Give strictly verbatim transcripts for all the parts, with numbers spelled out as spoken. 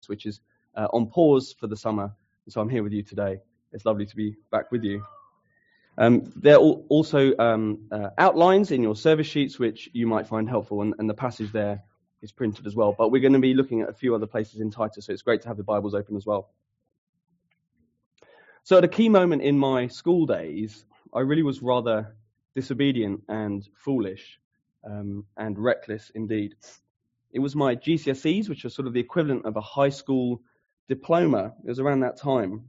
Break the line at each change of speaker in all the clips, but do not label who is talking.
which is uh, on pause for the summer. So I'm here with you today. It's lovely to be back with you. Um, there are also um, uh, outlines in your service sheets which you might find helpful, and, and the passage there is printed as well. But we're going to be looking at a few other places in Titus, so it's great to have the Bibles open as well. So at a key moment in my school days, I really was rather disobedient and foolish um, and reckless indeed. It was my G C S Es, which are sort of the equivalent of a high school diploma. It was around that time.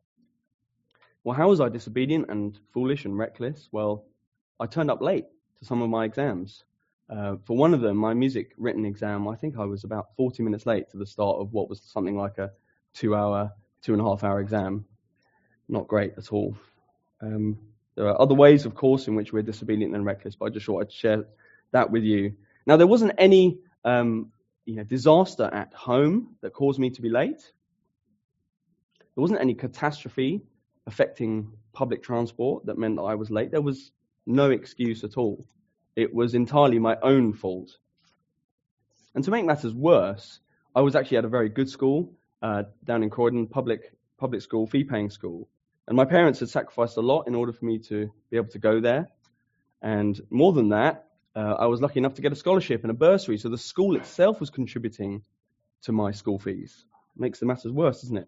Well, how was I disobedient and foolish and reckless? Well, I turned up late to some of my exams. Uh, for one of them, my music written exam, I think I was about forty minutes late to the start of what was something like a two-hour, two-and-a-half-hour exam. Not great at all. Um, there are other ways, of course, in which we're disobedient and reckless, but I just thought I'd share that with you. Now, there wasn't any um, you know, disaster at home that caused me to be late. There wasn't any catastrophe affecting public transport that meant that I was late. There was no excuse at all. It was entirely my own fault. And to make matters worse, I was actually at a very good school uh, down in Croydon, public public school, fee-paying school. And my parents had sacrificed a lot in order for me to be able to go there. And more than that, uh, I was lucky enough to get a scholarship and a bursary. So the school itself was contributing to my school fees. Makes the matters worse, doesn't it?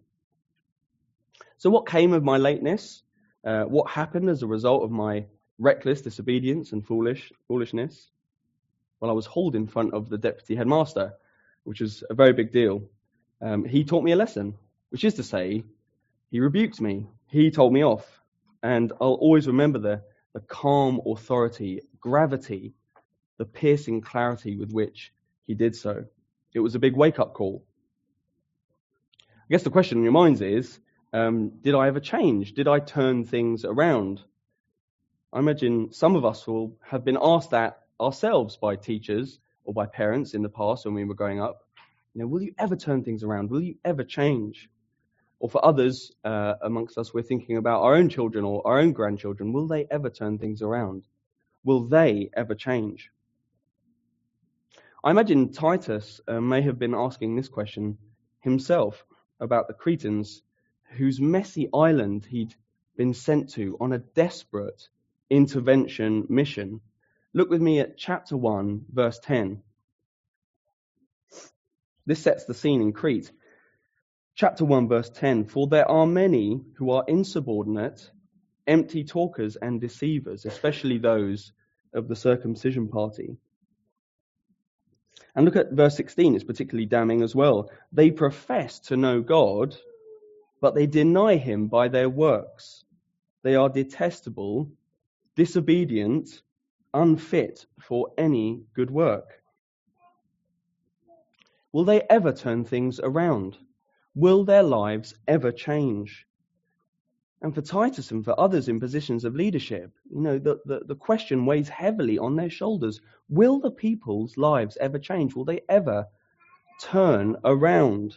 So what came of my lateness? Uh, what happened as a result of my reckless disobedience and foolish foolishness? Well, I was hauled in front of the deputy headmaster, which was a very big deal. Um, he taught me a lesson, which is to say, he rebuked me. He told me off. And I'll always remember the, the calm authority, gravity, the piercing clarity with which he did so. It was a big wake-up call. I guess the question in your minds is, um, did I ever change? Did I turn things around? I imagine some of us will have been asked that ourselves by teachers or by parents in the past when we were growing up. You know, will you ever turn things around? Will you ever change? Or for others uh, amongst us, we're thinking about our own children or our own grandchildren. Will they ever turn things around? Will they ever change? I imagine Titus uh, may have been asking this question himself about the Cretans, whose messy island he'd been sent to on a desperate intervention mission. Look with me at chapter one, verse ten. This sets the scene in Crete. Chapter one, verse ten. For there are many who are insubordinate, empty talkers and deceivers, especially those of the circumcision party. And look at verse sixteen, it's particularly damning as well. They profess to know God, but they deny him by their works. They are detestable, disobedient, unfit for any good work. Will they ever turn things around? Will their lives ever change? And for Titus and for others in positions of leadership, you know, the, the, the question weighs heavily on their shoulders. Will the people's lives ever change? Will they ever turn around?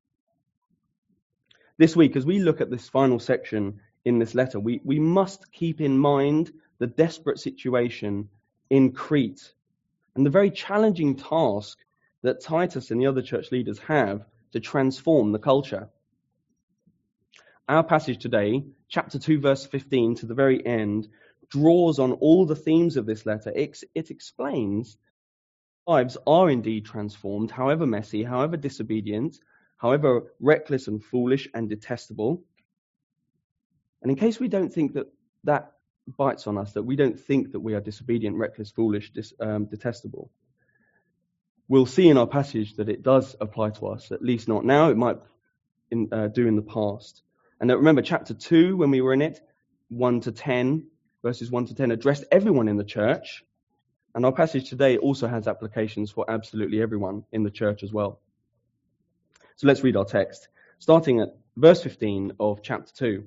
This week, as we look at this final section in this letter, we, we must keep in mind the desperate situation in Crete and the very challenging task that Titus and the other church leaders have to transform the culture. Our passage today, chapter two, verse fifteen to the very end, draws on all the themes of this letter. It, it explains lives are indeed transformed, however messy, however disobedient, however reckless and foolish and detestable. And in case we don't think that that bites on us, that we don't think that we are disobedient, reckless, foolish, dis, um, detestable, we'll see in our passage that it does apply to us, at least not now. It might in, uh, do in the past. And remember, chapter two, when we were in it, one to ten, verses one to ten, addressed everyone in the church. And our passage today also has applications for absolutely everyone in the church as well. So let's read our text, starting at verse fifteen of chapter two.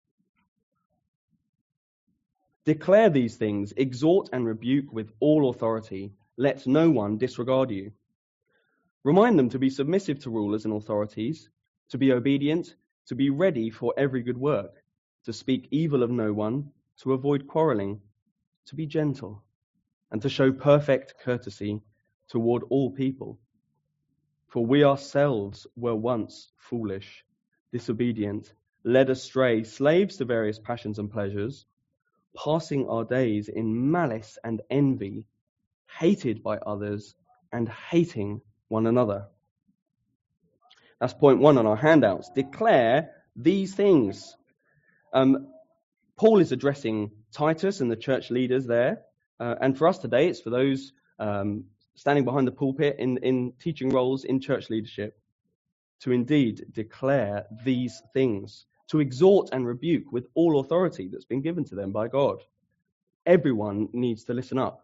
Declare these things, exhort and rebuke with all authority. Let no one disregard you. Remind them to be submissive to rulers and authorities, to be obedient, to be ready for every good work, to speak evil of no one, to avoid quarreling, to be gentle, and to show perfect courtesy toward all people. For we ourselves were once foolish, disobedient, led astray, slaves to various passions and pleasures, passing our days in malice and envy, hated by others and hating one another. That's point one on our handouts. Declare these things. Um, Paul is addressing Titus and the church leaders there. Uh, and for us today, it's for those um, standing behind the pulpit in, in teaching roles in church leadership to indeed declare these things, to exhort and rebuke with all authority that's been given to them by God. Everyone needs to listen up.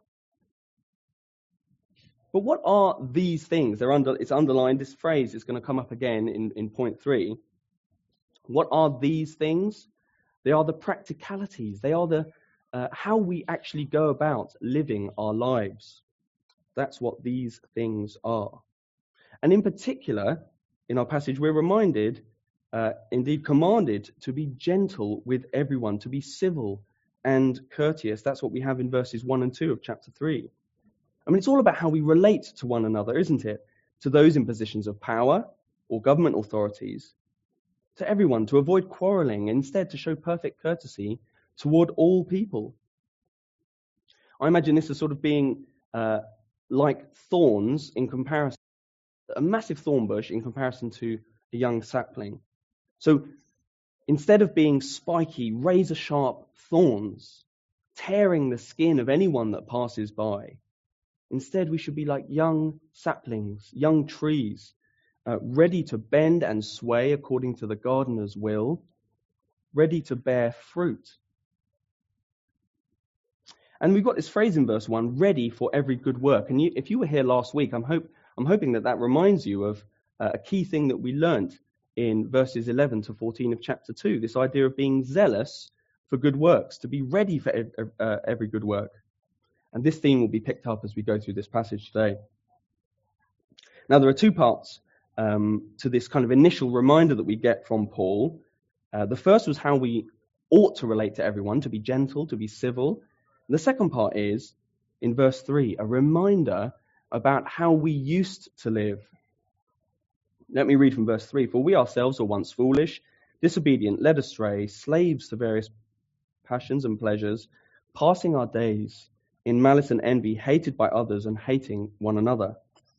But what are these things? They're under, it's underlined. This phrase is going to come up again in, in point three. What are these things? They are the practicalities. They are the uh, how we actually go about living our lives. That's what these things are. And in particular, in our passage, we're reminded, uh, indeed commanded, to be gentle with everyone, to be civil and courteous. That's what we have in verses one and two of chapter three. I mean, it's all about how we relate to one another, isn't it? To those in positions of power or government authorities, to everyone, to avoid quarrelling, instead to show perfect courtesy toward all people. I imagine this as sort of being uh, like thorns in comparison, a massive thorn bush in comparison to a young sapling. So instead of being spiky, razor-sharp thorns, tearing the skin of anyone that passes by, instead we should be like young saplings, young trees, uh, ready to bend and sway according to the gardener's will, ready to bear fruit. And we've got this phrase in verse one, ready for every good work. And you, if you were here last week, I'm, hope, I'm hoping that that reminds you of uh, a key thing that we learnt in verses eleven to fourteen of chapter two, this idea of being zealous for good works, to be ready for ev- uh, every good work. And this theme will be picked up as we go through this passage today. Now, there are two parts um, to this kind of initial reminder that we get from Paul. Uh, the first was how we ought to relate to everyone, to be gentle, to be civil. And the second part is, in verse three, a reminder about how we used to live. Let me read from verse three. For we ourselves were once foolish, disobedient, led astray, slaves to various passions and pleasures, passing our days in malice and envy, hated by others and hating one another.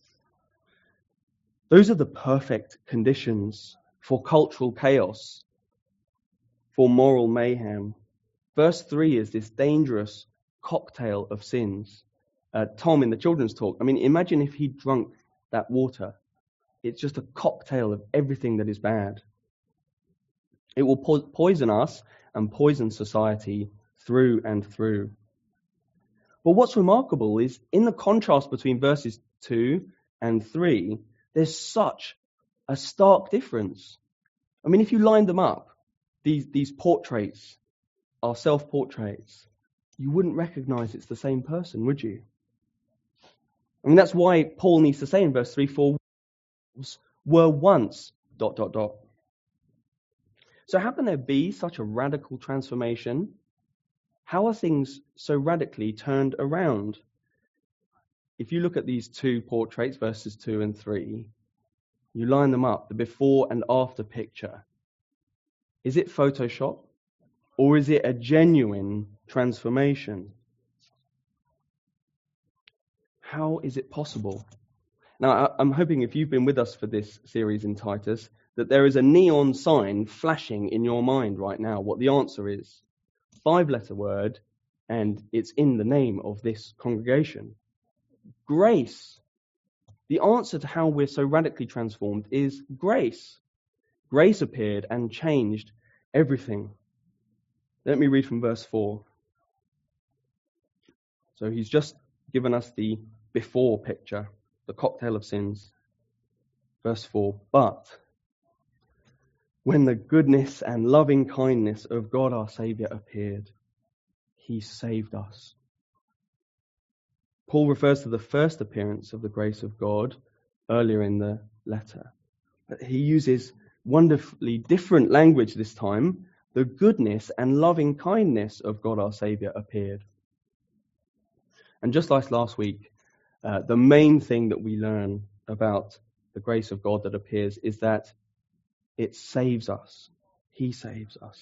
Those are the perfect conditions for cultural chaos, for moral mayhem. Verse three is this dangerous cocktail of sins. Uh, Tom, in the children's talk, I mean, imagine if he drunk that water. It's just a cocktail of everything that is bad. It will po- poison us and poison society through and through. But what's remarkable is in the contrast between verses two and three, there's such a stark difference. I mean, if you line them up, these, these portraits are self-portraits, you wouldn't recognize it's the same person, would you? I mean, that's why Paul needs to say in verse three, for were once, dot, dot, dot. So how can there be such a radical transformation? How are things so radically turned around? If you look at these two portraits, verses two and three, you line them up, the before and after picture. Is it Photoshop? Or is it a genuine transformation? How is it possible? Now, I'm hoping if you've been with us for this series in Titus, that there is a neon sign flashing in your mind right now what the answer is. Five-letter word, and it's in the name of this congregation. Grace. The answer to how we're so radically transformed is grace. Grace appeared and changed everything. Let me read from verse four. So he's just given us the before picture, the cocktail of sins. Verse four, but when the goodness and loving kindness of God our Saviour appeared, he saved us. Paul refers to the first appearance of the grace of God earlier in the letter. But he uses wonderfully different language this time. The goodness and loving kindness of God our Saviour appeared. And just like last week, uh, the main thing that we learn about the grace of God that appears is that it saves us. He saves us.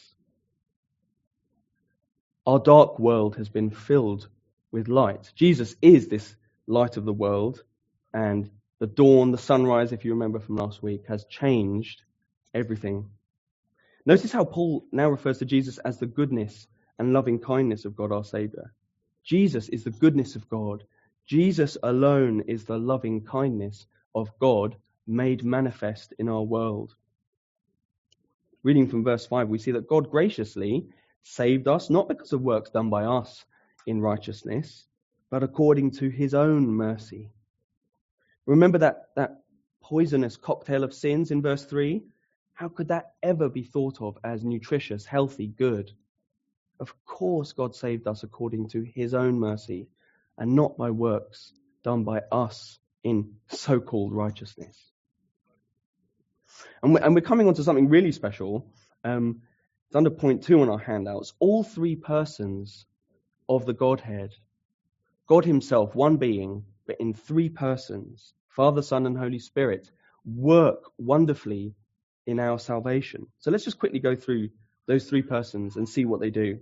Our dark world has been filled with light. Jesus is this light of the world, and the dawn, the sunrise, if you remember from last week, has changed everything. Notice how Paul now refers to Jesus as the goodness and loving kindness of God our Saviour. Jesus is the goodness of God. Jesus alone is the loving kindness of God made manifest in our world. Reading from verse five, we see that God graciously saved us, not because of works done by us in righteousness, but according to his own mercy. Remember that, that poisonous cocktail of sins in verse three? How could that ever be thought of as nutritious, healthy, good? Of course God saved us according to his own mercy and not by works done by us in so-called righteousness. And we're, and we're coming on to something really special. Um, it's under point two on our handouts. All three persons of the Godhead, God himself, one being, but in three persons, Father, Son, and Holy Spirit, work wonderfully in our salvation. So let's just quickly go through those three persons and see what they do.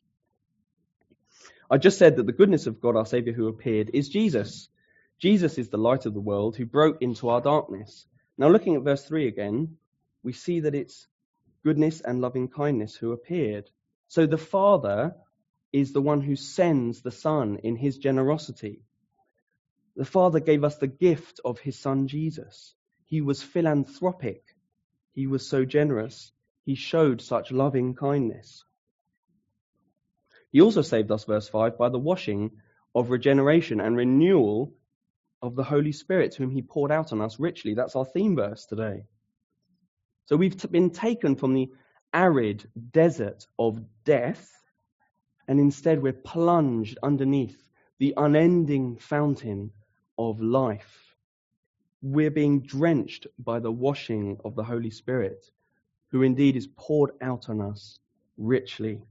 I just said that the goodness of God, our Saviour, who appeared, is Jesus. Jesus is the light of the world who broke into our darkness. Now looking at verse three again, we see that it's goodness and loving kindness who appeared. So the Father is the one who sends the Son in his generosity. The Father gave us the gift of his Son Jesus. He was philanthropic. He was so generous. He showed such loving kindness. He also saved us, verse five, by the washing of regeneration and renewal of the Holy Spirit, whom he poured out on us richly. That's our theme verse today. So we've t- been taken from the arid desert of death, and instead we're plunged underneath the unending fountain of life. We're being drenched by the washing of the Holy Spirit, who indeed is poured out on us richly.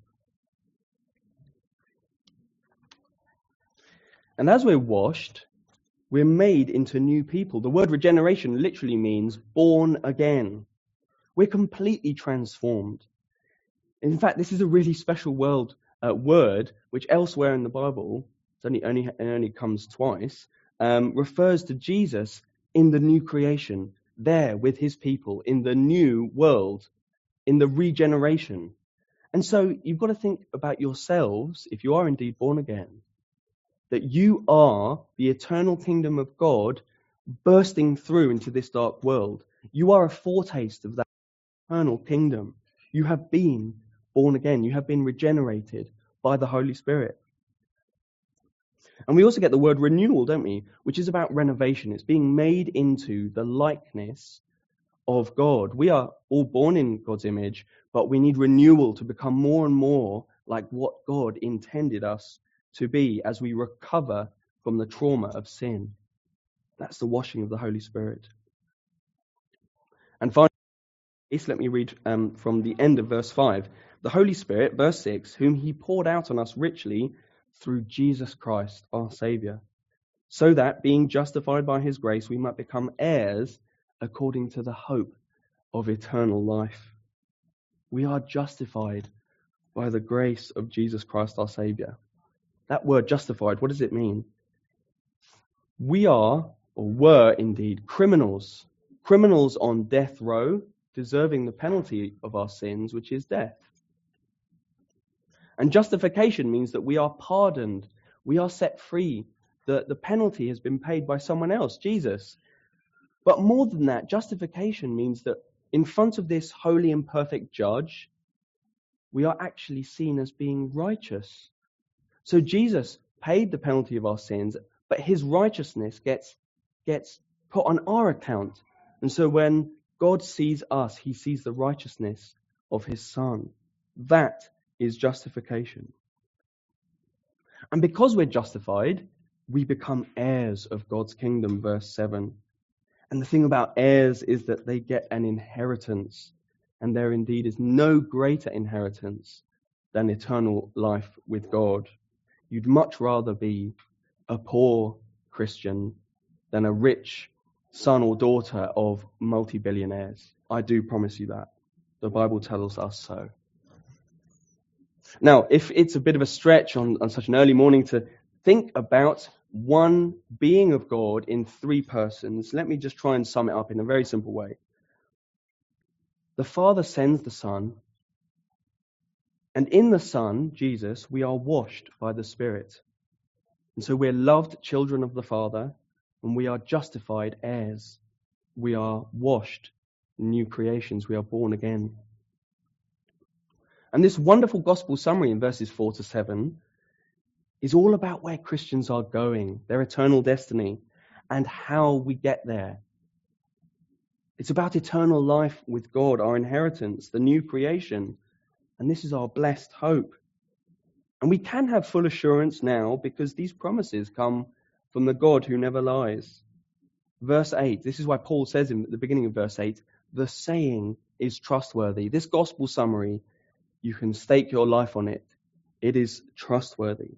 And as we're washed, we're made into new people. The word regeneration literally means born again. We're completely transformed. In fact, this is a really special world, uh, word, which elsewhere in the Bible, it only, only, it only comes twice, um, refers to Jesus in the new creation, there with his people, in the new world, in the regeneration. And so you've got to think about yourselves, if you are indeed born again, that you are the eternal kingdom of God bursting through into this dark world. You are a foretaste of that eternal kingdom. You have been born again. You have been regenerated by the Holy Spirit. And we also get the word renewal, don't we? Which is about renovation. It's being made into the likeness of God. We are all born in God's image, but we need renewal to become more and more like what God intended us to be as we recover from the trauma of sin. That's the washing of the Holy Spirit. And finally, let me read um, from the end of verse five. The Holy Spirit, verse six, whom he poured out on us richly through Jesus Christ, our Saviour, so that, being justified by his grace, we might become heirs according to the hope of eternal life. We are justified by the grace of Jesus Christ, our Saviour. That word justified, what does it mean? We are, or were indeed, criminals. Criminals on death row, deserving the penalty of our sins, which is death. And justification means that we are pardoned. We are set free. The, the penalty has been paid by someone else, Jesus. But more than that, justification means that in front of this holy and perfect judge, we are actually seen as being righteous. So Jesus paid the penalty of our sins, but his righteousness gets, gets put on our account. And so when God sees us, he sees the righteousness of his Son. That is justification. And because we're justified, we become heirs of God's kingdom, verse seven. And the thing about heirs is that they get an inheritance, and there indeed is no greater inheritance than eternal life with God. You'd much rather be a poor Christian than a rich son or daughter of multi-billionaires. I do promise you that. The Bible tells us so. Now, if it's a bit of a stretch on, on such an early morning to think about one being of God in three persons, let me just try and sum it up in a very simple way. The Father sends the Son, and in the Son, Jesus, we are washed by the Spirit. And so we're loved children of the Father, and we are justified heirs. We are washed, new creations. We are born again. And this wonderful gospel summary in verses four to seven is all about where Christians are going, their eternal destiny, and how we get there. It's about eternal life with God, our inheritance, the new creation. And this is our blessed hope. And we can have full assurance now because these promises come from the God who never lies. Verse eight, this is why Paul says in the beginning of verse eight, the saying is trustworthy. This gospel summary, you can stake your life on it. It is trustworthy.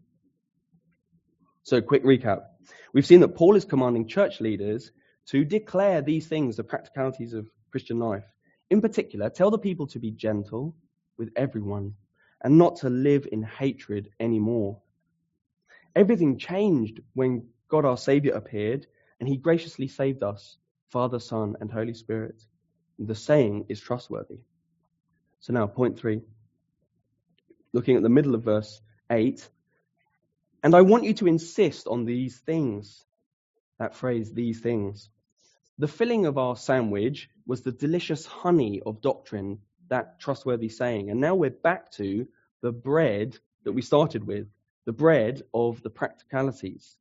So, quick recap. We've seen that Paul is commanding church leaders to declare these things, the practicalities of Christian life. In particular, tell the people to be gentle with everyone and not to live in hatred anymore. Everything changed when God our Saviour appeared and he graciously saved us, Father, Son, and Holy Spirit. The saying is trustworthy. So now, point three. Looking at the middle of verse eight. And I want you to insist on these things. That phrase, these things. The filling of our sandwich was the delicious honey of doctrine, that trustworthy saying. And now we're back to the bread that we started with, the bread of the practicalities.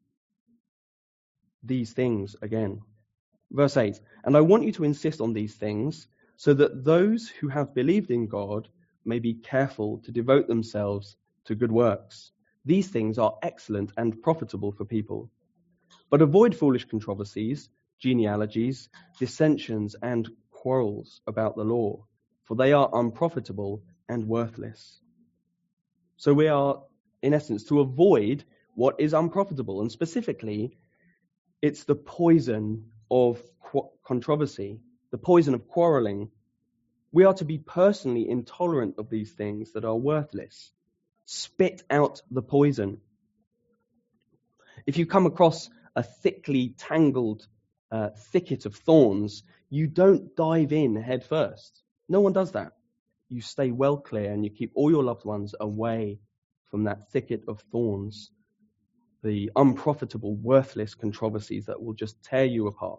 These things again. Verse eight, and I want you to insist on these things so that those who have believed in God may be careful to devote themselves to good works. These things are excellent and profitable for people. But avoid foolish controversies, genealogies, dissensions, and quarrels about the law, for they are unprofitable and worthless. So we are, in essence, to avoid what is unprofitable, and specifically, it's the poison of qu- controversy, the poison of quarreling. We are to be personally intolerant of these things that are worthless. Spit out the poison. If you come across a thickly tangled uh, thicket of thorns, you don't dive in head first. No one does that. You stay well clear and you keep all your loved ones away from that thicket of thorns, the unprofitable, worthless controversies that will just tear you apart.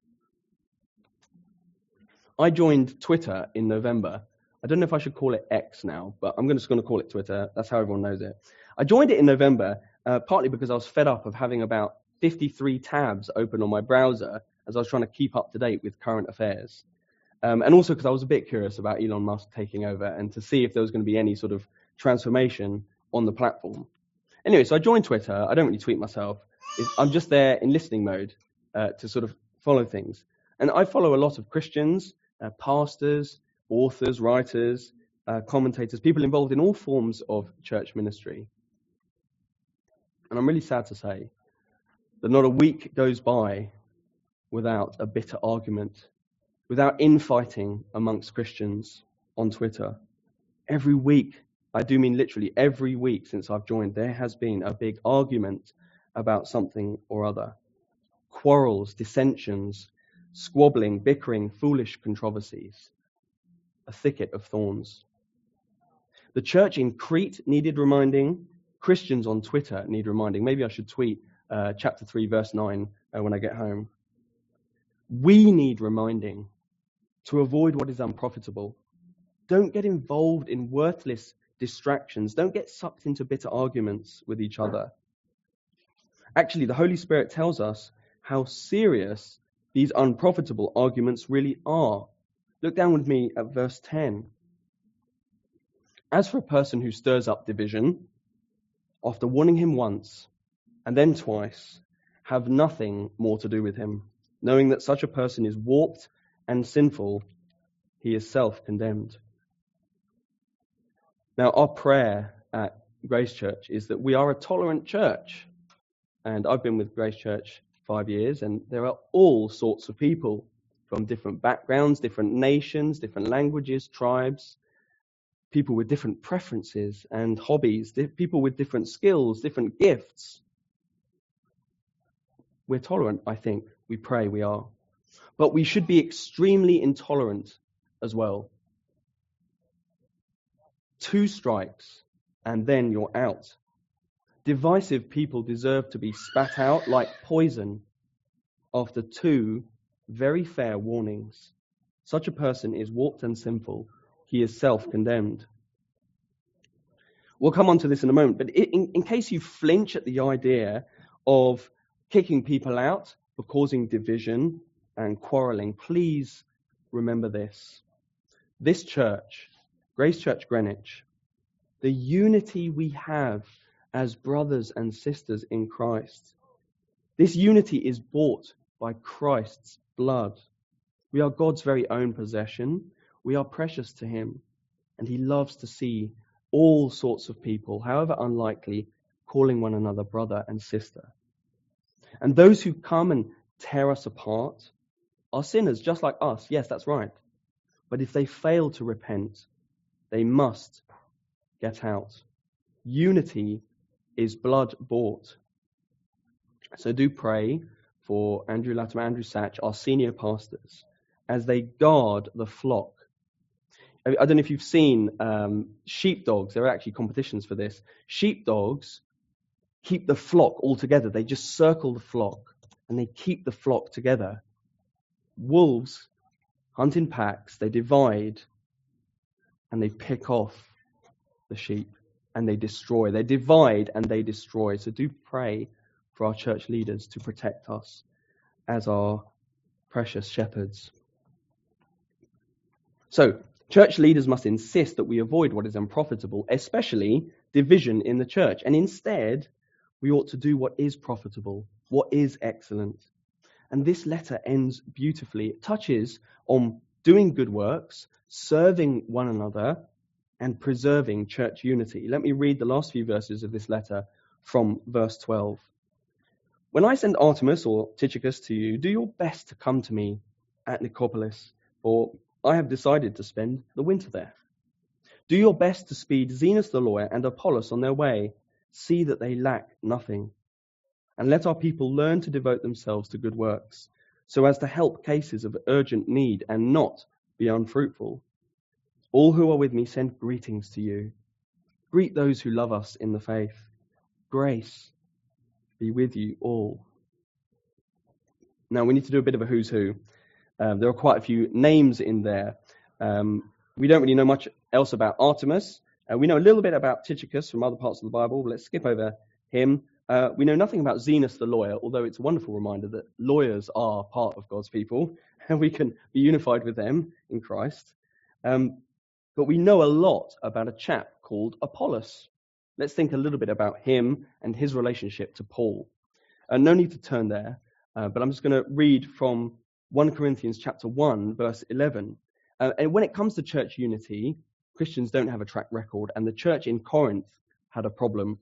I joined Twitter in November. I don't know if I should call it X now, but I'm just going to call it Twitter. That's how everyone knows it. I joined it in November, uh, partly because I was fed up of having about fifty-three tabs open on my browser as I was trying to keep up to date with current affairs. Um, and also because I was a bit curious about Elon Musk taking over and to see if there was going to be any sort of transformation on the platform. Anyway, so I joined Twitter. I don't really tweet myself. I'm just there in listening mode uh, to sort of follow things. And I follow a lot of Christians, uh, pastors, authors, writers, uh, commentators, people involved in all forms of church ministry. And I'm really sad to say that not a week goes by without a bitter argument, without infighting amongst Christians on Twitter. Every week, I do mean literally every week since I've joined, there has been a big argument about something or other. Quarrels, dissensions, squabbling, bickering, foolish controversies. A thicket of thorns. The church in Crete needed reminding. Christians on Twitter need reminding. Maybe I should tweet uh, chapter three, verse nine uh, when I get home. We need reminding to avoid what is unprofitable. Don't get involved in worthless distractions. Don't get sucked into bitter arguments with each other. Actually, the Holy Spirit tells us how serious these unprofitable arguments really are. Look down with me at verse ten. As for a person who stirs up division, after warning him once and then twice, have nothing more to do with him, knowing that such a person is warped and sinful, he is self-condemned. Now, our prayer at Grace Church is that we are a tolerant church. And I've been with Grace Church five years, and there are all sorts of people from different backgrounds, different nations, different languages, tribes, people with different preferences and hobbies, people with different skills, different gifts. We're tolerant, I think. We pray we are. But we should be extremely intolerant as well. Two strikes, and then you're out. Divisive people deserve to be spat out like poison after two very fair warnings. Such a person is warped and sinful. He is self-condemned. We'll come on to this in a moment, but in, in case you flinch at the idea of kicking people out for causing division and quarrelling, please remember this. This church, Grace Church Greenwich, the unity we have as brothers and sisters in Christ, this unity is bought by Christ's blood. We are God's very own possession. We are precious to him, and he loves to see all sorts of people, however unlikely, calling one another brother and sister. And those who come and tear us apart are sinners just like us. Yes, that's right. But if they fail to repent, they must get out. Unity is blood bought. So do pray for Andrew Latimer, Andrew Satch, our senior pastors, as they guard the flock. I don't know if you've seen um, sheepdogs. There are actually competitions for this. Sheepdogs keep the flock all together. They just circle the flock and they keep the flock together. Wolves hunt in packs. They divide and they pick off the sheep and they destroy. They divide and they destroy. So do pray for our church leaders to protect us as our precious shepherds. So, church leaders must insist that we avoid what is unprofitable, especially division in the church. And instead, we ought to do what is profitable, what is excellent. And this letter ends beautifully. It touches on doing good works, serving one another, and preserving church unity. Let me read the last few verses of this letter from verse twelve. When I send Artemas or Tychicus to you, do your best to come to me at Nicopolis, for I have decided to spend the winter there. Do your best to speed Zenas the lawyer and Apollos on their way. See that they lack nothing. And let our people learn to devote themselves to good works, so as to help cases of urgent need and not be unfruitful. All who are with me send greetings to you. Greet those who love us in the faith. Grace be with you all. Now we need to do a bit of a who's who. Uh, there are quite a few names in there. Um, we don't really know much else about Artemas. Uh, we know a little bit about Tychicus from other parts of the Bible, but let's skip over him. Uh, we know nothing about Zenas the lawyer, although it's a wonderful reminder that lawyers are part of God's people, and we can be unified with them in Christ. Um, but we know a lot about a chap called Apollos. Let's think a little bit about him and his relationship to Paul. Uh, no need to turn there, uh, but I'm just going to read from First Corinthians chapter one, verse eleven. Uh, and when it comes to church unity, Christians don't have a track record, and the church in Corinth had a problem.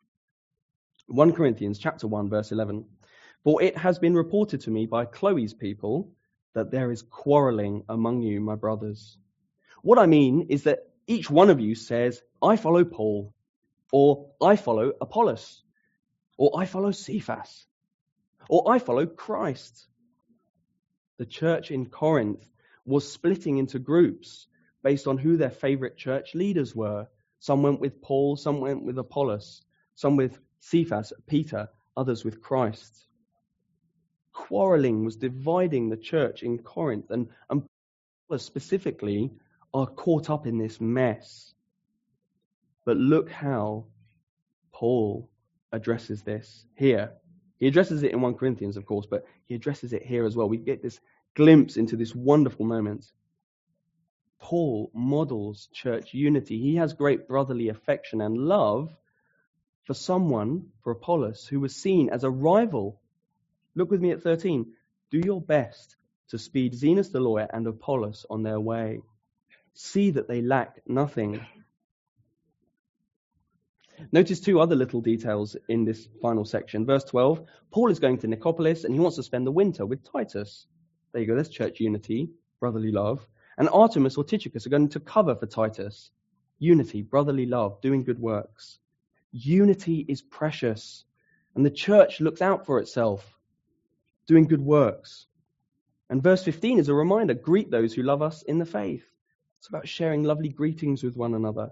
First Corinthians chapter one, verse eleven. For it has been reported to me by Chloe's people that there is quarreling among you, my brothers. What I mean is that each one of you says, I follow Paul, or I follow Apollos, or I follow Cephas, or I follow Christ. The church in Corinth was splitting into groups based on who their favorite church leaders were. Some went with Paul, some went with Apollos, some with Cephas, Peter, others with Christ. Quarreling was dividing the church in Corinth, and, and Paul specifically are caught up in this mess. But look how Paul addresses this here. He addresses it in First Corinthians, of course, but he addresses it here as well. We get this glimpse into this wonderful moment. Paul models church unity. He has great brotherly affection and love for someone, for Apollos, who was seen as a rival. Look with me at thirteen. Do your best to speed Zenas the lawyer and Apollos on their way. See that they lack nothing. Notice two other little details in this final section. Verse twelve, Paul is going to Nicopolis and he wants to spend the winter with Titus. There you go, there's church unity, brotherly love. And Artemis or Tychicus are going to cover for Titus. Unity, brotherly love, doing good works. Unity is precious, and the church looks out for itself, doing good works. And verse fifteen is a reminder, greet those who love us in the faith. It's about sharing lovely greetings with one another.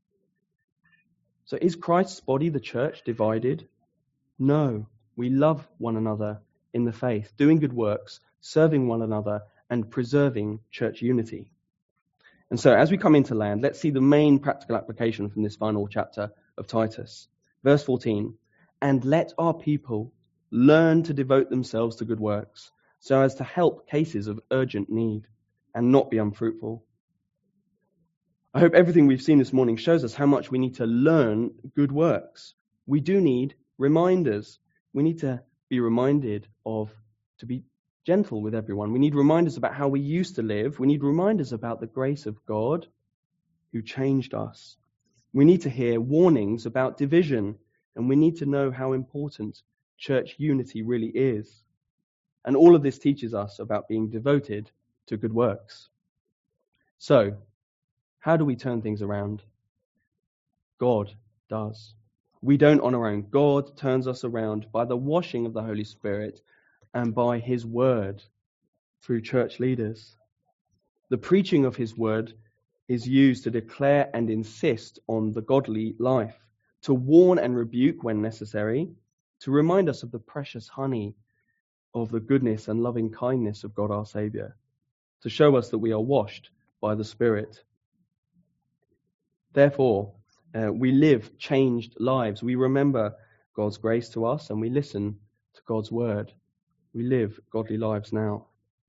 So is Christ's body, the church, divided? No, we love one another in the faith, doing good works, serving one another, and preserving church unity. And so as we come into land, let's see the main practical application from this final chapter of Titus. Verse fourteen, and let our people learn to devote themselves to good works, so as to help cases of urgent need and not be unfruitful. I hope everything we've seen this morning shows us how much we need to learn good works. We do need reminders. We need to be reminded of, to be gentle with everyone. We need reminders about how we used to live. We need reminders about the grace of God who changed us. We need to hear warnings about division, and we need to know how important church unity really is. And all of this teaches us about being devoted to good works. So, how do we turn things around? God does. We don't on our own. God turns us around by the washing of the Holy Spirit and by His word through church leaders. The preaching of His word is used to declare and insist on the godly life, to warn and rebuke when necessary, to remind us of the precious honey of the goodness and loving kindness of God our Saviour, to show us that we are washed by the Spirit. Therefore, uh, we live changed lives. We remember God's grace to us and we listen to God's word. We live godly lives now.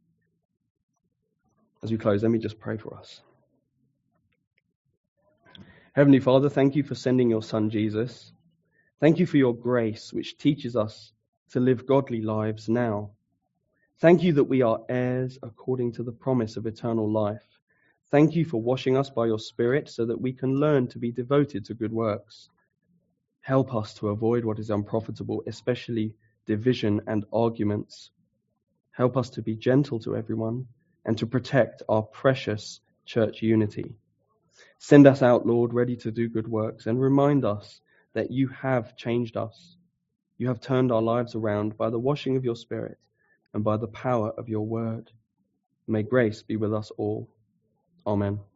As we close, let me just pray for us. Heavenly Father, thank you for sending your Son Jesus. Thank you for your grace, which teaches us to live godly lives now. Thank you that we are heirs according to the promise of eternal life. Thank you for washing us by your Spirit so that we can learn to be devoted to good works. Help us to avoid what is unprofitable, especially division and arguments. Help us to be gentle to everyone and to protect our precious church unity. Send us out, Lord, ready to do good works, and remind us that you have changed us. You have turned our lives around by the washing of your Spirit and by the power of your word. May grace be with us all. Amen.